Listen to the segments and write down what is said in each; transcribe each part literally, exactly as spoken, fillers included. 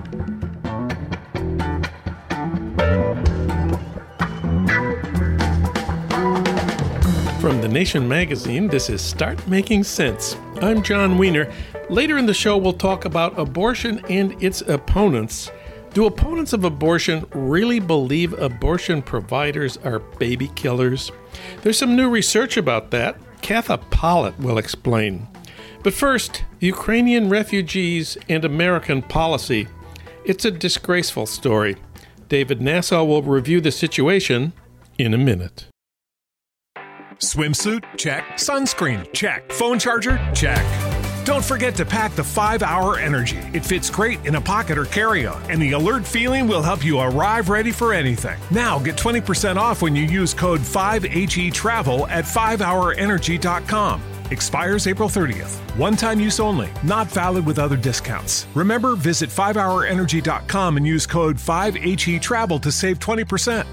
From The Nation magazine, this is Start Making Sense. I'm John Wiener. Later in the show, we'll talk about abortion and its opponents. Do opponents of abortion really believe abortion providers are baby killers? There's some new research about that. Katha Pollitt will explain. But first, Ukrainian refugees and American policy. It's a disgraceful story. David Nasaw will review the situation in a minute. Swimsuit? Check. Sunscreen? Check. Phone charger? Check. Don't forget to pack the five hour Energy. It fits great in a pocket or carry-on, and the alert feeling will help you arrive ready for anything. Now get twenty percent off when you use code five H E travel at five hour energy dot com. Expires April thirtieth. One-time use only. Not valid with other discounts. Remember, visit five hour energy dot com and use code five H E travel to save twenty percent.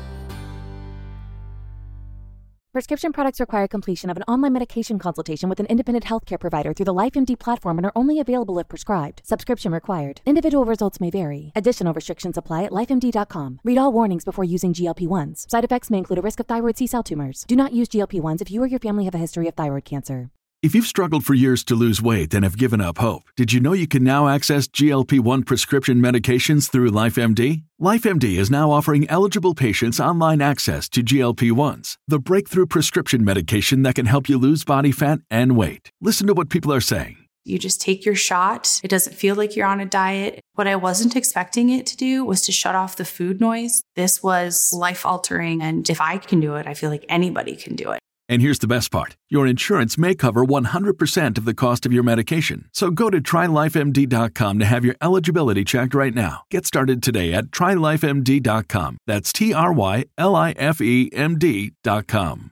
Prescription products require completion of an online medication consultation with an independent healthcare provider through the LifeMD platform and are only available if prescribed. Subscription required. Individual results may vary. Additional restrictions apply at life M D dot com. Read all warnings before using G L P ones. Side effects may include a risk of thyroid C-cell tumors. Do not use G L P ones if you or your family have a history of thyroid cancer. If you've struggled for years to lose weight and have given up hope, did you know you can now access G L P one prescription medications through LifeMD? LifeMD is now offering eligible patients online access to G L P ones, the breakthrough prescription medication that can help you lose body fat and weight. Listen to what people are saying. You just take your shot. It doesn't feel like you're on a diet. What I wasn't expecting it to do was to shut off the food noise. This was life-altering, and if I can do it, I feel like anybody can do it. And here's the best part. Your insurance may cover one hundred percent of the cost of your medication. So go to try life M D dot com to have your eligibility checked right now. Get started today at try life M D dot com. That's T R Y L I F E M D dot com.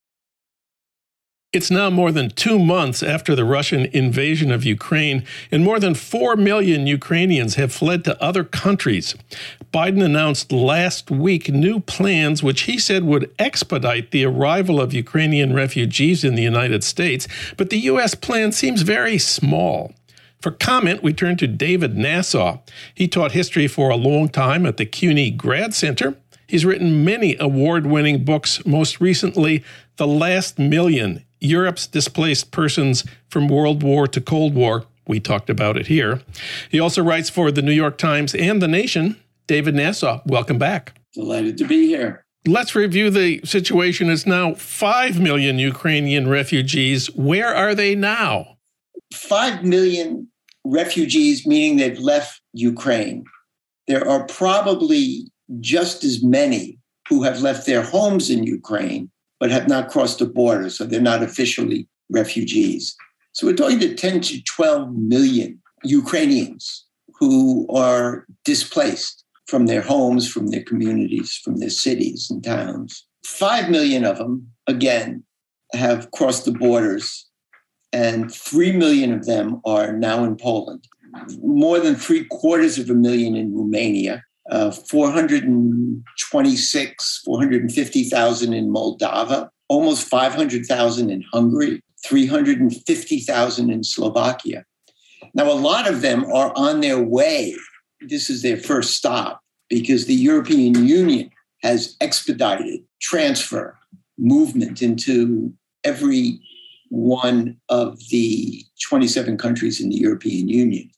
It's now more than two months after the Russian invasion of Ukraine, and more than four million Ukrainians have fled to other countries. Biden announced last week new plans which he said would expedite the arrival of Ukrainian refugees in the United States, but the U S plan seems very small. For comment, we turn to David Nasaw. He taught history for a long time at the CUNY Grad Center. He's written many award-winning books, most recently, The Last Million, Europe's Displaced Persons from World War to Cold War. We talked about it here. He also writes for the New York Times and The Nation. David Nasaw, welcome back. Delighted to be here. Let's review the situation. It's now five million Ukrainian refugees. Where are they now? five million refugees, meaning they've left Ukraine. There are probably just as many who have left their homes in Ukraine, but have not crossed the border, so they're not officially refugees. So we're talking to ten to twelve million Ukrainians who are displaced from their homes, from their communities, from their cities and towns. Five million of them, again, have crossed the borders, and three million of them are now in Poland. More than three quarters of a million in Romania, uh, four hundred twenty-six, four hundred fifty thousand in Moldova, almost five hundred thousand in Hungary, three hundred fifty thousand in Slovakia. Now, a lot of them are on their way. This is their first stop because the European Union has expedited transfer, movement into every one of the twenty-seven countries in the European Union.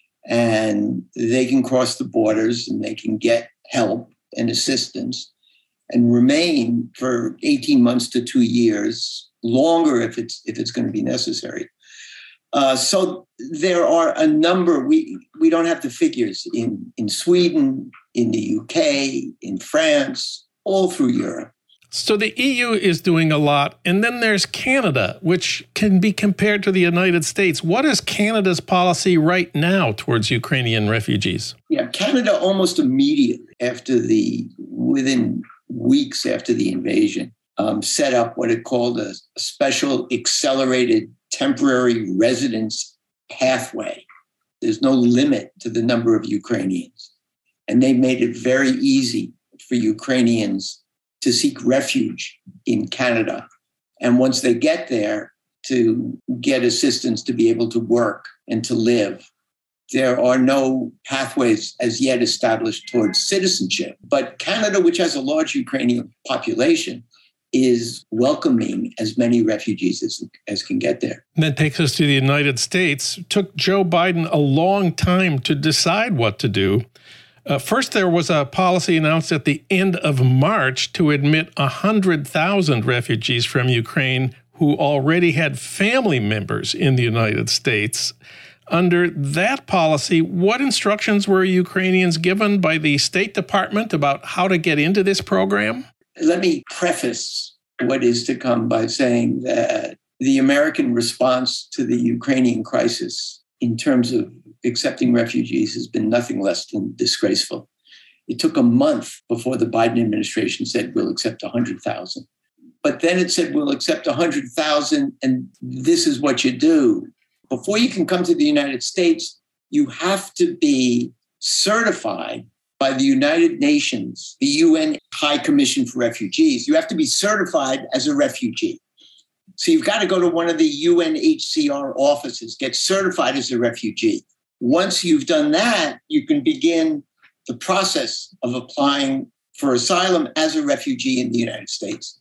And they can cross the borders and they can get help and assistance and remain for eighteen months to two years, longer if it's if it's going to be necessary. Uh, so there are a number, we we don't have the figures in, in Sweden, in the U K, in France, all through Europe. So the E U is doing a lot. And then there's Canada, which can be compared to the United States. What is Canada's policy right now towards Ukrainian refugees? Yeah, Canada almost immediately after the, within weeks after the invasion, um, set up what it called a special accelerated temporary residence pathway. There's no limit to the number of Ukrainians. And they made it very easy for Ukrainians to seek refuge in Canada. And once they get there, to get assistance to be able to work and to live there are no pathways as yet established towards citizenship. But Canada, which has a large Ukrainian population, is welcoming as many refugees as, as can get there. And that takes us to the United States. It took Joe Biden a long time to decide what to do. Uh, first, there was a policy announced at the end of March to admit one hundred thousand refugees from Ukraine who already had family members in the United States. Under that policy, what instructions were Ukrainians given by the State Department about how to get into this program? Let me preface what is to come by saying that the American response to the Ukrainian crisis in terms of accepting refugees has been nothing less than disgraceful. It took a month before the Biden administration said, we'll accept one hundred thousand. But then it said, we'll accept one hundred thousand, and this is what you do. Before you can come to the United States, you have to be certified by the United Nations, the U N High Commission for Refugees. You have to be certified as a refugee. So you've got to go to one of the U N H C R offices, get certified as a refugee. Once you've done that, you can begin the process of applying for asylum as a refugee in the United States.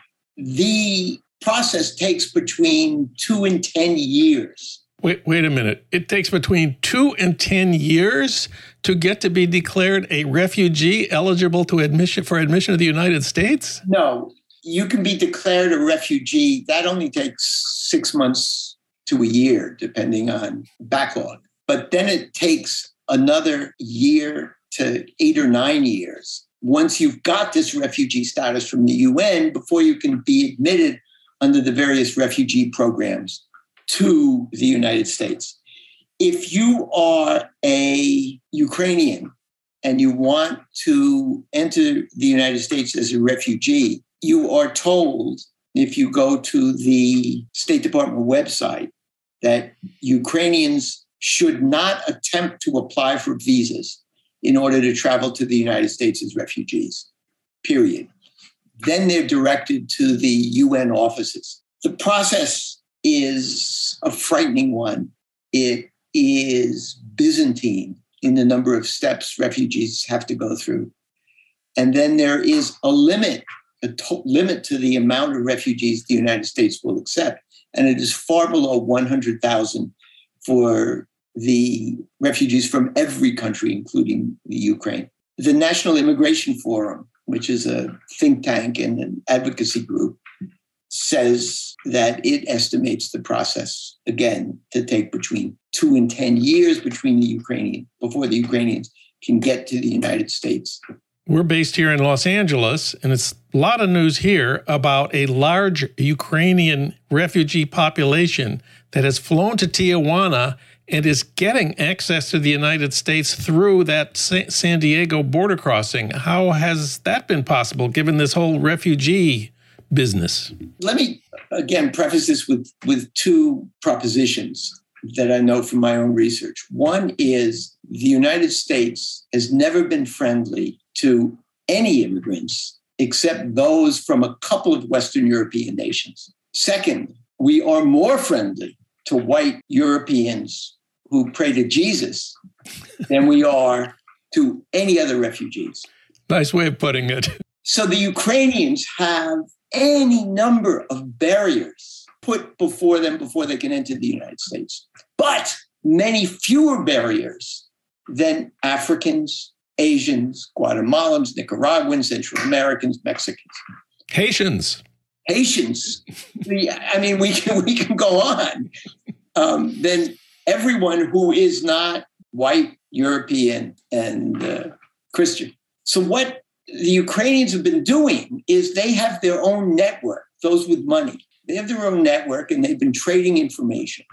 The process takes between two and ten years. Wait, wait a minute. It takes between two and ten years to get to be declared a refugee eligible to admission for admission to the United States? No, you can be declared a refugee. That only takes six months to a year, depending on backlog. But then it takes another year to eight or nine years once you've got this refugee status from the U N before you can be admitted under the various refugee programs to the United States. If you are a Ukrainian and you want to enter the United States as a refugee, you are told, if you go to the State Department website, that Ukrainians should not attempt to apply for visas in order to travel to the United States as refugees, period. Then they're directed to the U N offices. The process is a frightening one. It is Byzantine in the number of steps refugees have to go through. And then there is a limit, a to- limit to the amount of refugees the United States will accept. And it is far below one hundred thousand for the refugees from every country, including the Ukraine. The National Immigration Forum, which is a think tank and an advocacy group, says that it estimates the process, again, to take between two and ten years between the Ukrainian, before the Ukrainians can get to the United States. We're based here in Los Angeles, and it's a lot of news here about a large Ukrainian refugee population that has flown to Tijuana and is getting access to the United States through that San Diego border crossing. How has that been possible, given this whole refugee business? Let me, again, preface this with, with two propositions that I know from my own research. One is the United States has never been friendly to any immigrants except those from a couple of Western European nations. Second, we are more friendly to white Europeans who pray to Jesus than we are to any other refugees. Nice way of putting it. So the Ukrainians have any number of barriers put before them before they can enter the United States, but many fewer barriers than Africans, Asians, Guatemalans, Nicaraguans, Central Americans, Mexicans. Haitians. Haitians. I mean, we can, we can go on. Um, then everyone who is not white, European, and uh, Christian. So what the Ukrainians have been doing is they have their own network, those with money. They have their own network, and they've been trading information.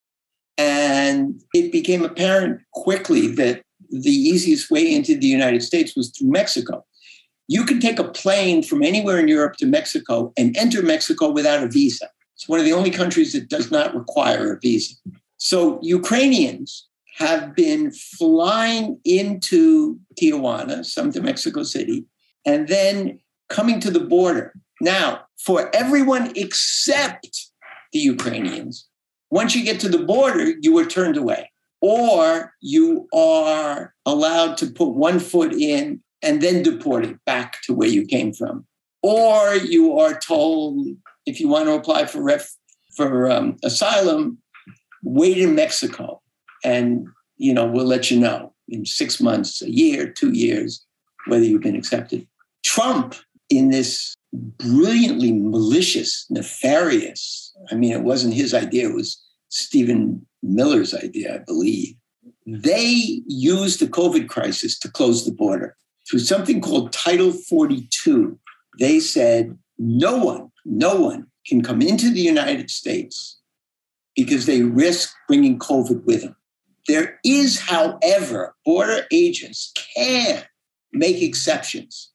And it became apparent quickly that the easiest way into the United States was through Mexico. You can take a plane from anywhere in Europe to Mexico and enter Mexico without a visa. It's one of the only countries that does not require a visa. So Ukrainians have been flying into Tijuana, some to Mexico City, and then coming to the border. Now, for everyone except the Ukrainians, once you get to the border, you are turned away. or you are allowed to put one foot in and then deported back to where you came from. Or you are told, if you want to apply for ref, for um, asylum, wait in Mexico, and you know we'll let you know in six months, a year, two years, whether you've been accepted. Trump, in this brilliantly malicious, nefarious, I mean, it wasn't his idea, it was Stephen Miller's idea, I believe. They used the COVID crisis to close the border. Through something called Title forty-two, they said no one, no one can come into the United States because they risk bringing COVID with them. There is, however, border agents can make exceptions.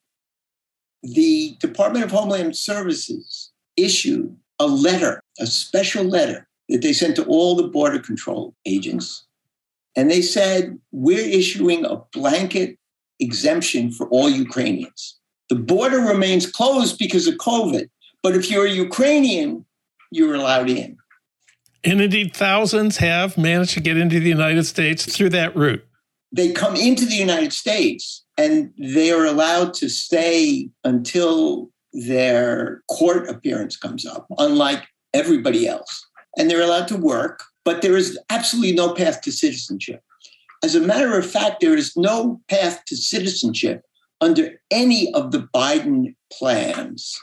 The Department of Homeland Services issued a letter, a special letter that they sent to all the border control agents. And they said, we're issuing a blanket exemption for all Ukrainians. The border remains closed because of COVID, but if you're a Ukrainian, you're allowed in. And indeed, thousands have managed to get into the United States through that route. They come into the United States and they are allowed to stay until their court appearance comes up, unlike everybody else. And they're allowed to work, but there is absolutely no path to citizenship. As a matter of fact, there is no path to citizenship under any of the Biden plans,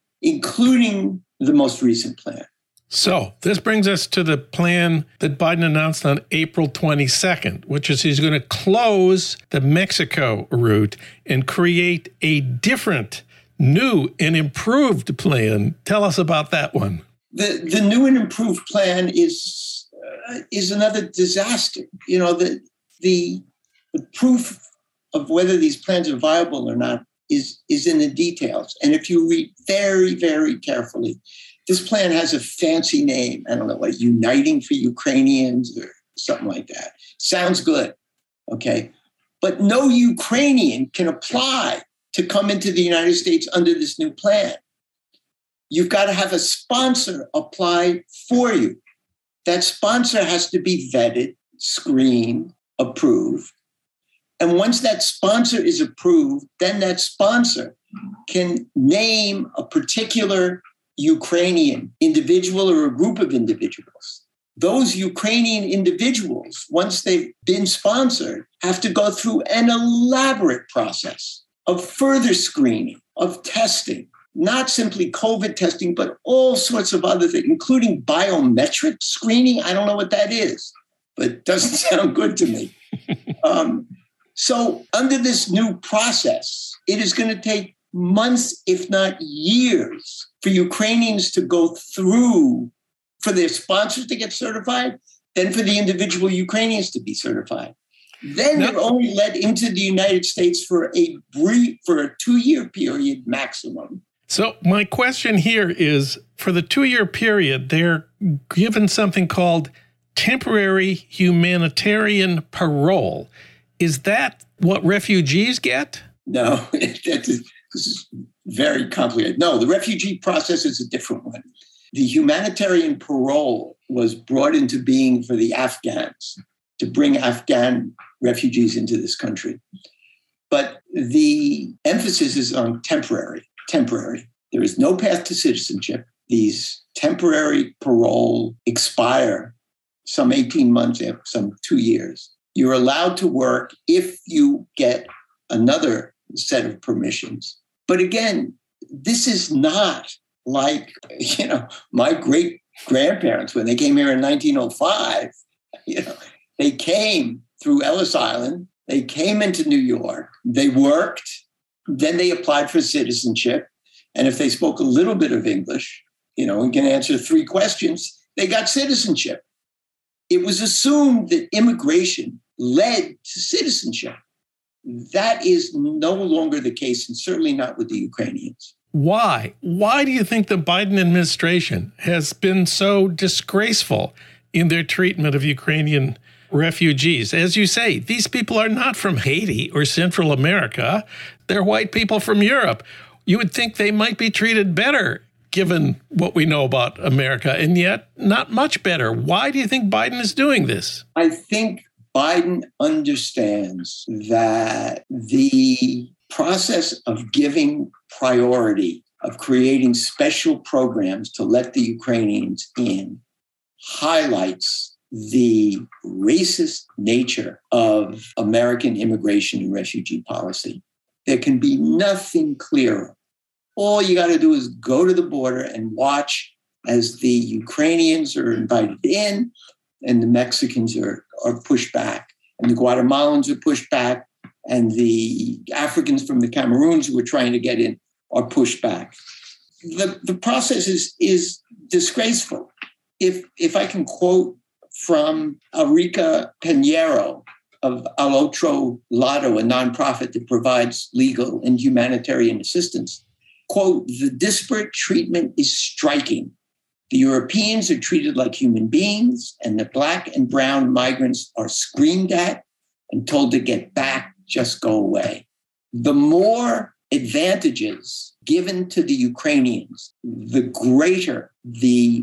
including the most recent plan. So this brings us to the plan that Biden announced on April twenty-second, which is he's going to close the Mexico route and create a different, new and improved plan. Tell us about that one. The the new and improved plan is uh, is another disaster. You know, the, the the proof of whether these plans are viable or not is is in the details. And if you read very, very carefully, this plan has a fancy name. I don't know, like Uniting for Ukrainians or something like that. Sounds good, okay? But no Ukrainian can apply to come into the United States under this new plan. You've got to have a sponsor apply for you. That sponsor has to be vetted, screened, approved. And once that sponsor is approved, then that sponsor can name a particular Ukrainian individual or a group of individuals. Those Ukrainian individuals, once they've been sponsored, have to go through an elaborate process of further screening, of testing, not simply COVID testing, but all sorts of other things, including biometric screening. I don't know what that is, but it doesn't sound good to me. Um, so under this new process, it is going to take months, if not years, for Ukrainians to go through, for their sponsors to get certified, then for the individual Ukrainians to be certified. Then they're only let into the United States for a brief, for a two-year period maximum. So my question here is, for the two-year period, they're given something called temporary humanitarian parole. Is that what refugees get? No, that is, this is very complicated. No, the refugee process is a different one. The humanitarian parole was brought into being for the Afghans, to bring Afghan refugees into this country. But the emphasis is on temporary, temporary. There is no path to citizenship. These temporary parole expire some eighteen months, some two years. You're allowed to work if you get another set of permissions. But again, this is not like, you know, my great grandparents, when they came here in nineteen oh five, you know, they came through Ellis Island, they came into New York, they worked, then they applied for citizenship. And if they spoke a little bit of English, you know, and can answer three questions, they got citizenship. It was assumed that immigration led to citizenship. That is no longer the case, and certainly not with the Ukrainians. Why? Why do you think the Biden administration has been so disgraceful in their treatment of Ukrainian refugees? As you say, these people are not from Haiti or Central America. They're white people from Europe. You would think they might be treated better, given what we know about America, and yet not much better. Why do you think Biden is doing this? I think Biden understands that the process of giving priority, of creating special programs to let the Ukrainians in, highlights the racist nature of American immigration and refugee policy. There can be nothing clearer. All you got to do is go to the border and watch as the Ukrainians are invited in and the Mexicans are, are pushed back, and the Guatemalans are pushed back, and the Africans from the Cameroons who are trying to get in are pushed back. The, the process is, is disgraceful. If, if I can quote from Enrique Pinheiro of Al Otro Lado, a nonprofit that provides legal and humanitarian assistance, quote, "The disparate treatment is striking. The Europeans are treated like human beings, and the Black and brown migrants are screamed at and told to get back, just go away. The more advantages given to the Ukrainians, the greater the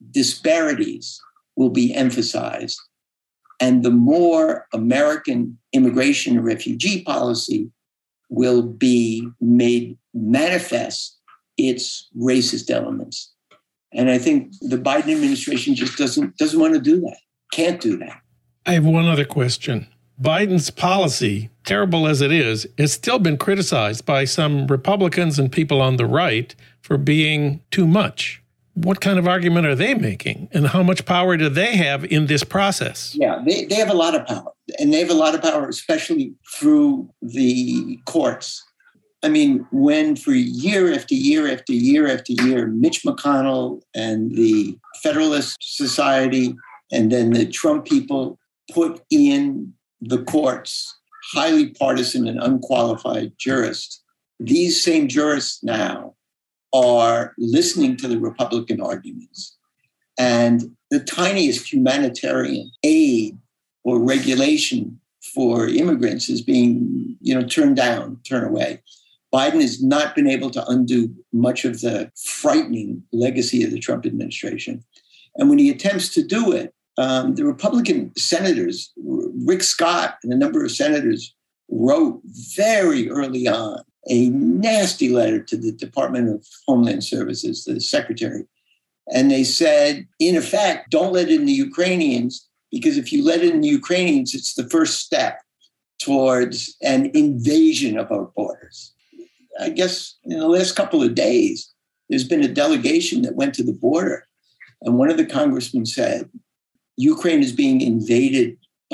disparities will be emphasized, and the more American immigration and refugee policy will be made manifest its racist elements." And I think the Biden administration just doesn't doesn't want to do that, can't do that. I have one other question. Biden's policy, terrible as it is, has still been criticized by some Republicans and people on the right for being too much. What kind of argument are they making, and how much power do they have in this process? Yeah, they, they have a lot of power, and they have a lot of power, especially through the courts. I mean, when for year after year after year after year, Mitch McConnell and the Federalist Society and then the Trump people put in the courts highly partisan and unqualified jurists, these same jurists now are listening to the Republican arguments. And the tiniest humanitarian aid or regulation for immigrants is being, you know, turned down, turned away. Biden has not been able to undo much of the frightening legacy of the Trump administration. And when he attempts to do it, um, the Republican senators, Rick Scott and a number of senators, wrote very early on a nasty letter to the Department of Homeland Services, the secretary. And they said, in effect, don't let in the Ukrainians, because if you let in the Ukrainians, it's the first step towards an invasion of our borders. I guess in the last couple of days, there's been a delegation that went to the border. And one of the congressmen said, Ukraine is being invaded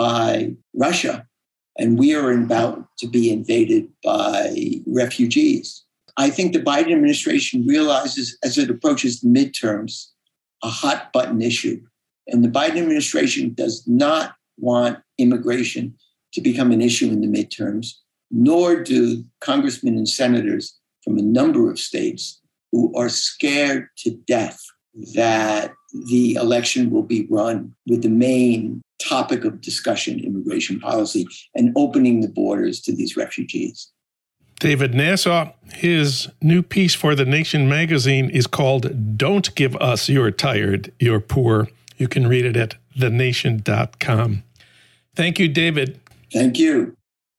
by Russia, and we are about to be invaded by refugees. I think the Biden administration realizes as it approaches the midterms, a hot button issue. And the Biden administration does not want immigration to become an issue in the midterms, nor do congressmen and senators from a number of states who are scared to death that the election will be run with the main topic of discussion, immigration policy, and opening the borders to these refugees. David Nasaw, his new piece for The Nation magazine is called "Don't Give Us You're Tired, You're Poor." You can read it at the nation dot com. Thank you, David. Thank you.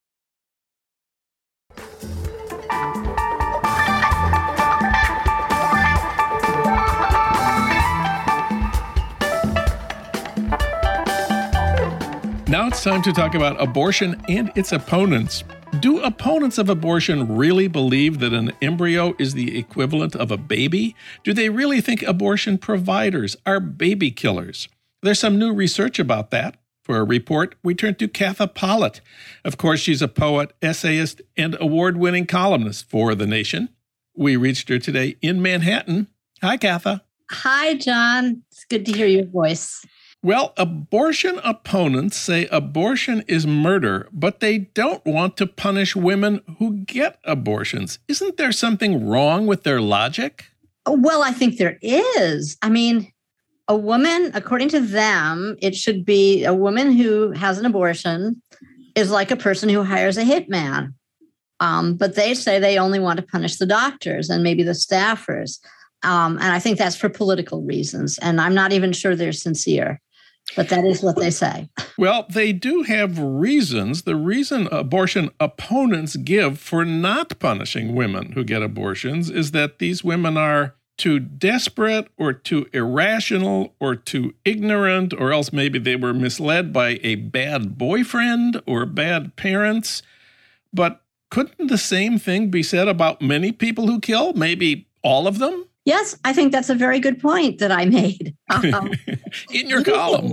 Now it's time to talk about abortion and its opponents. Do opponents of abortion really believe that an embryo is the equivalent of a baby? Do they really think abortion providers are baby killers? There's some new research about that. For a report, we turn to Katha Pollitt. Of course, she's a poet, essayist, and award-winning columnist for The Nation. We reached her today in Manhattan. Hi, Katha. Hi, John. It's good to hear your voice. Well, abortion opponents say abortion is murder, but they don't want to punish women who get abortions. Isn't there something wrong with their logic? Well, I think there is. I mean, a woman, according to them, it should be a woman who has an abortion is like a person who hires a hitman. Um, but they say they only want to punish the doctors and maybe the staffers. Um, and I think that's for political reasons. And I'm not even sure they're sincere. But that is what they say. Well, they do have reasons. The reason abortion opponents give for not punishing women who get abortions is that these women are too desperate or too irrational or too ignorant, or else maybe they were misled by a bad boyfriend or bad parents. But couldn't the same thing be said about many people who kill? Maybe all of them? Yes, I think that's a very good point that I made. Um, In your usually, column.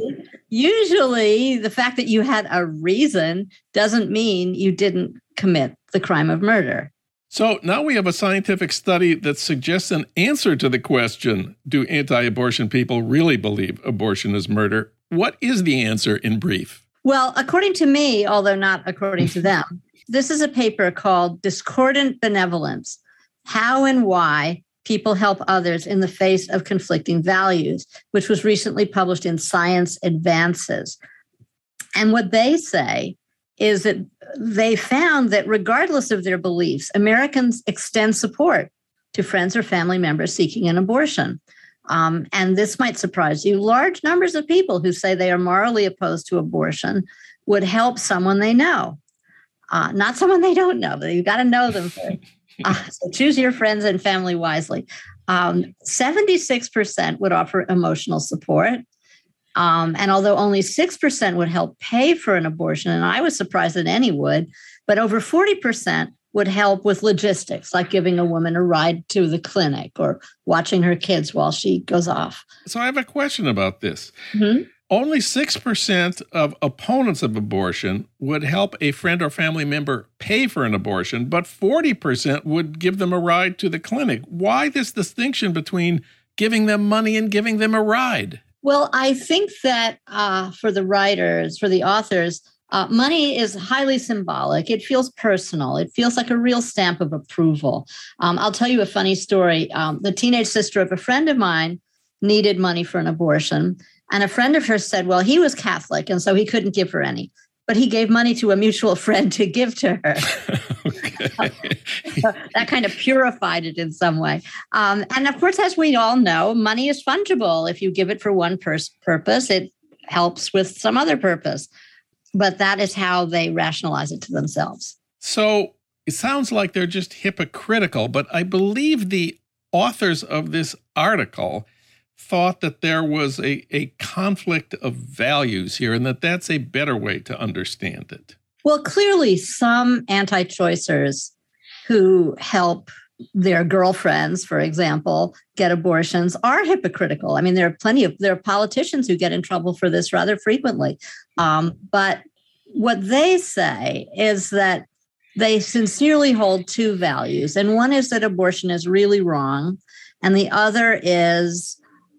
Usually, the fact that you had a reason doesn't mean you didn't commit the crime of murder. So now we have a scientific study that suggests an answer to the question, do anti-abortion people really believe abortion is murder? What is the answer in brief? Well, according to me, although not according to them, this is a paper called Discordant Benevolence, How and Why People Help Others in the Face of Conflicting Values, which was recently published in Science Advances. And what they say is that they found that regardless of their beliefs, Americans extend support to friends or family members seeking an abortion. Um, and this might surprise you. Large numbers of people who say they are morally opposed to abortion would help someone they know, uh, not someone they don't know, but you've got to know them first. Uh, so choose your friends and family wisely. Um, seventy-six percent would offer emotional support. Um, and although only six percent would help pay for an abortion, and I was surprised that any would, but over forty percent would help with logistics, like giving a woman a ride to the clinic or watching her kids while she goes off. So I have a question about this. Mm-hmm. Only six percent of opponents of abortion would help a friend or family member pay for an abortion, but forty percent would give them a ride to the clinic. Why this distinction between giving them money and giving them a ride? Well, I think that uh, for the writers, for the authors, uh, money is highly symbolic. It feels personal. It feels like a real stamp of approval. Um, I'll tell you a funny story. Um, the teenage sister of a friend of mine needed money for an abortion. And a friend of hers said, well, he was Catholic, and so he couldn't give her any. But he gave money to a mutual friend to give to her. That kind of purified it in some way. Um, and of course, as we all know, money is fungible. If you give it for one pers- purpose, it helps with some other purpose. But that is how they rationalize it to themselves. So it sounds like they're just hypocritical, but I believe the authors of this article thought that there was a, a conflict of values here and that that's a better way to understand it. Well, clearly some anti-choicers who help their girlfriends, for example, get abortions are hypocritical. I mean, there are plenty of, there are politicians who get in trouble for this rather frequently. Um, but what they say is that they sincerely hold two values. And one is that abortion is really wrong. And the other is,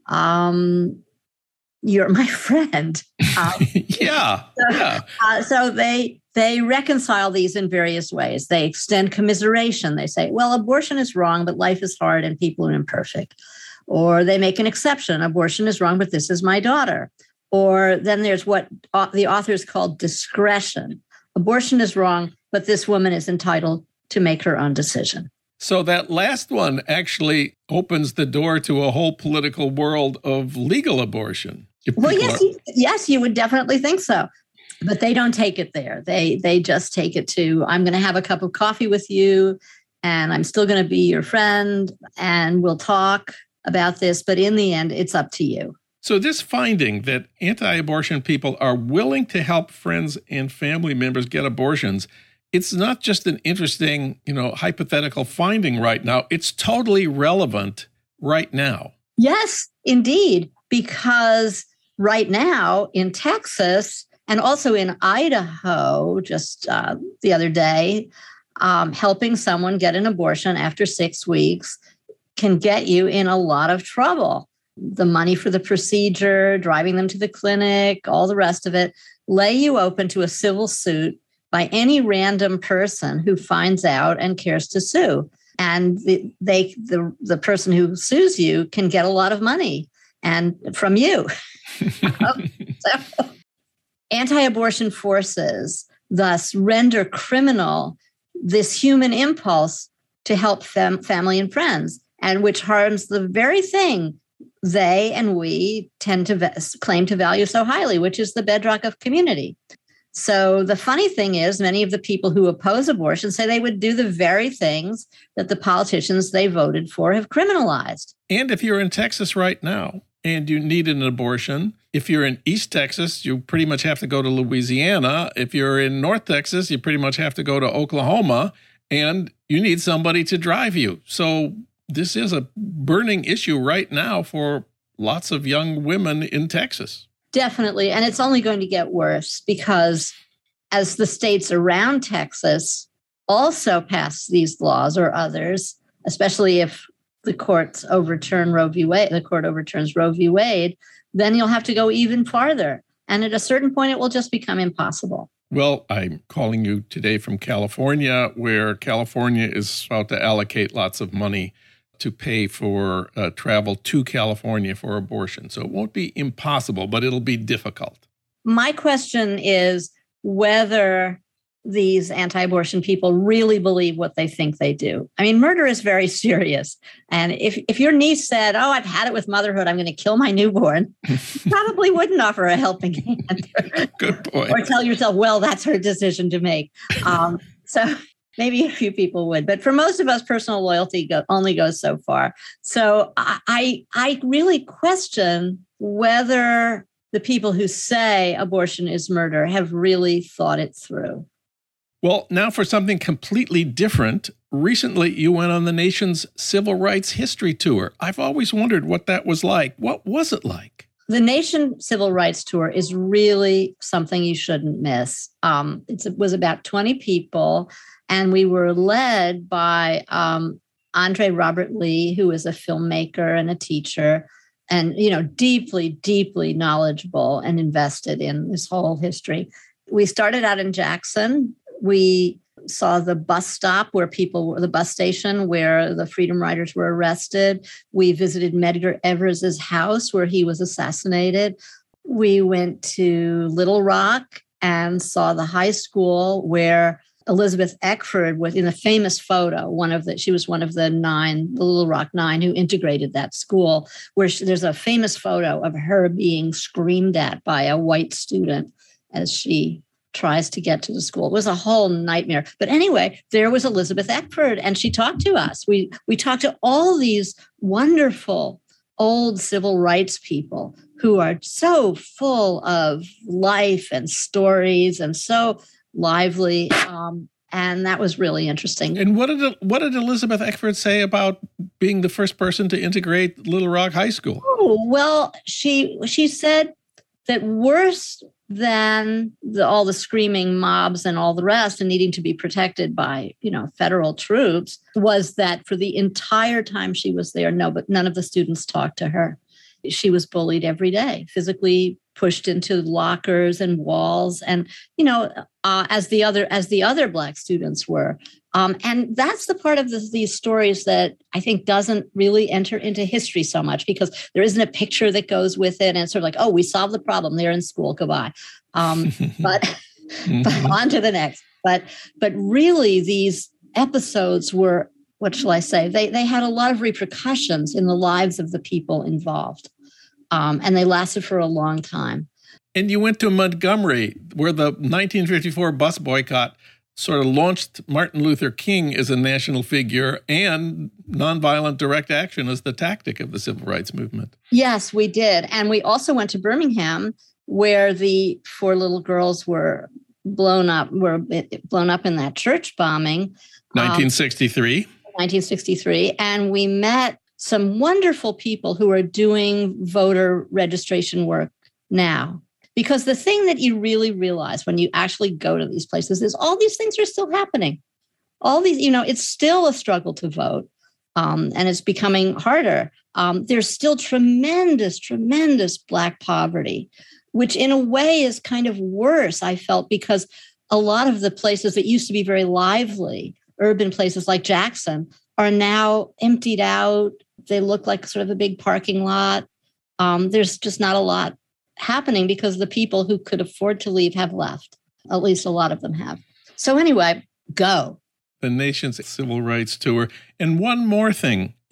um, you're my friend. Um, yeah. So, yeah. Uh, so they they reconcile these in various ways. They extend commiseration. They say, well, abortion is wrong, but life is hard and people are imperfect. Or they make an exception. Abortion is wrong, but this is my daughter. Or then there's what uh, the authors call discretion. Abortion is wrong, but this woman is entitled to make her own decision. So that last one actually opens the door to a whole political world of legal abortion. Well, yes, are- you, yes, you would definitely think so. But they don't take it there. They they just take it to, I'm going to have a cup of coffee with you, and I'm still going to be your friend, and we'll talk about this. But in the end, it's up to you. So this finding that anti-abortion people are willing to help friends and family members get abortions, it's not just an interesting, you know, hypothetical finding right now. It's totally relevant right now. Yes, indeed, because right now in Texas and also in Idaho, just uh, the other day, um, helping someone get an abortion after six weeks can get you in a lot of trouble. The money for the procedure, driving them to the clinic, all the rest of it, lay you open to a civil suit by any random person who finds out and cares to sue. And the, they, the, the person who sues you can get a lot of money and from you. So, anti-abortion forces thus render criminal this human impulse to help fam- family and friends, and which harms the very thing they and we tend to v- claim to value so highly, which is the bedrock of community. So the funny thing is, many of the people who oppose abortion say they would do the very things that the politicians they voted for have criminalized. And if you're in Texas right now and you need an abortion, if you're in East Texas, you pretty much have to go to Louisiana. If you're in North Texas, you pretty much have to go to Oklahoma, and you need somebody to drive you. So this is a burning issue right now for lots of young women in Texas. Definitely. And it's only going to get worse because as the states around Texas also pass these laws or others, especially if the courts overturn Roe v. Wade, the court overturns Roe v. Wade, then you'll have to go even farther. And at a certain point, it will just become impossible. Well, I'm calling you today from California, where California is about to allocate lots of money to pay for uh, travel to California for abortion. So it won't be impossible, but it'll be difficult. My question is whether these anti-abortion people really believe what they think they do. I mean, murder is very serious. And if, if your niece said, oh, I've had it with motherhood, I'm going to kill my newborn, you probably wouldn't offer a helping hand. Good point. Or tell yourself, well, that's her decision to make. Um, so maybe a few people would. But for most of us, personal loyalty go, only goes so far. So I, I really question whether the people who say abortion is murder have really thought it through. Well, now for something completely different. Recently, you went on the nation's civil rights history tour. I've always wondered what that was like. What was it like? The Nation Civil Rights Tour is really something you shouldn't miss. Um, it's, it was about twenty people, and we were led by um, Andre Robert Lee, who is a filmmaker and a teacher, and you know, deeply, deeply knowledgeable and invested in this whole history. We started out in Jackson. We saw the bus stop where people were, the bus station where the Freedom Riders were arrested. We visited Medgar Evers' house where he was assassinated. We went to Little Rock and saw the high school where Elizabeth Eckford was in a famous photo. One of the, she was one of the nine, the Little Rock Nine who integrated that school, where she, there's a famous photo of her being screamed at by a white student as she tries to get to the school. It was a whole nightmare. But anyway, there was Elizabeth Eckford, and she talked to us. We we talked to all these wonderful old civil rights people who are so full of life and stories and so lively. Um, and that was really interesting. And what did what did Elizabeth Eckford say about being the first person to integrate Little Rock High School? Oh, well, she she said that worse than the, all the screaming mobs and all the rest and needing to be protected by, you know, federal troops was that for the entire time she was there, no, but none of the students talked to her. She was bullied every day, physically pushed into lockers and walls, and you know, uh, as the other as the other Black students were. Um, and that's the part of the, these stories that I think doesn't really enter into history so much, because there isn't a picture that goes with it, and it's sort of like, oh, we solved the problem. They're in school. Goodbye. Um, but, but on to the next. But but really, these episodes were, what shall I say? They they had a lot of repercussions in the lives of the people involved. Um, and they lasted for a long time. And you went to Montgomery, where the nineteen fifty-four bus boycott sort of launched Martin Luther King as a national figure and nonviolent direct action as the tactic of the civil rights movement. Yes, we did. And we also went to Birmingham, where the four little girls were blown up, were blown up in that church bombing. nineteen sixty-three. Um, nineteen sixty-three. And we met some wonderful people who are doing voter registration work now. Because the thing that you really realize when you actually go to these places is all these things are still happening. All these, you know, it's still a struggle to vote, um, and it's becoming harder. Um, there's still tremendous, tremendous Black poverty, which in a way is kind of worse, I felt, because a lot of the places that used to be very lively, urban places like Jackson, are now emptied out. They look like sort of a big parking lot. Um, there's just not a lot happening because the people who could afford to leave have left. At least a lot of them have. So anyway, go. The nation's civil rights tour. And one more thing.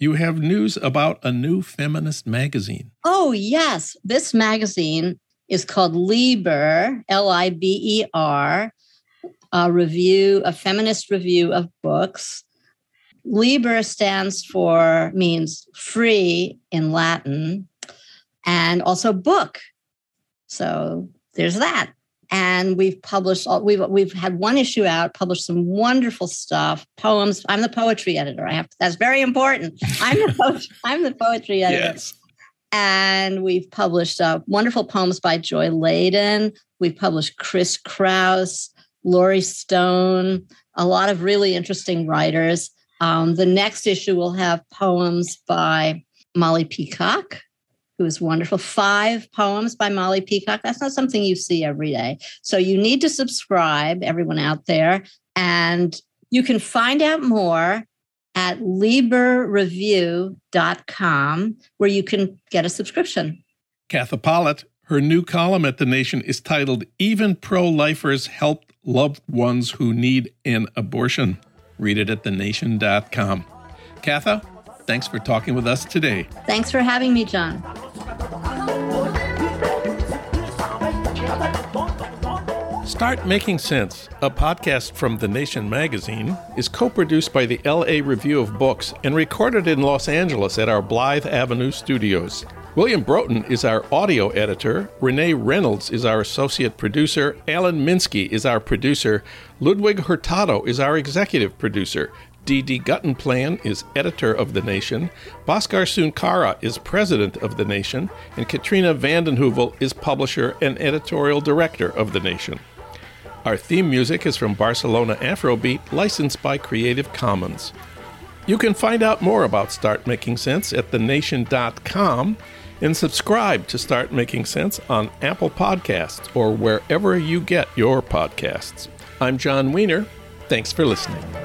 you have news about a new feminist magazine. Oh, yes. This magazine is called Liber, L I B E R, a review, a feminist review of books. Liber stands for, means free in Latin, and also book. So there's that. And we've published, we've we've had one issue out, published some wonderful stuff, poems. I'm the poetry editor. I have to, that's very important. I'm the poet, I'm the poetry editor. Yes. And we've published uh, wonderful poems by Joy Ladin. We've published Chris Kraus, Laurie Stone, a lot of really interesting writers. Um, the next issue will have poems by Molly Peacock, who is wonderful. Five poems by Molly Peacock. That's not something you see every day. So you need to subscribe, everyone out there. And you can find out more at liber review dot com, where you can get a subscription. Katha Pollitt, her new column at The Nation is titled, Even Pro-Lifers Help Loved Ones Who Need an Abortion. Read it at the nation dot com. Katha, thanks for talking with us today. Thanks for having me, John. Start Making Sense, a podcast from The Nation magazine, is co-produced by the L A Review of Books and recorded in Los Angeles at our Blythe Avenue studios. William Broughton is our audio editor, Renee Reynolds is our associate producer, Alan Minsky is our producer, Ludwig Hurtado is our executive producer, Dee Dee Guttenplan is editor of The Nation, Bhaskar Sunkara is president of The Nation, and Katrina vanden Heuvel is publisher and editorial director of The Nation. Our theme music is from Barcelona Afrobeat, licensed by Creative Commons. You can find out more about Start Making Sense at the nation dot com and subscribe to Start Making Sense on Apple Podcasts or wherever you get your podcasts. I'm John Wiener. Thanks for listening.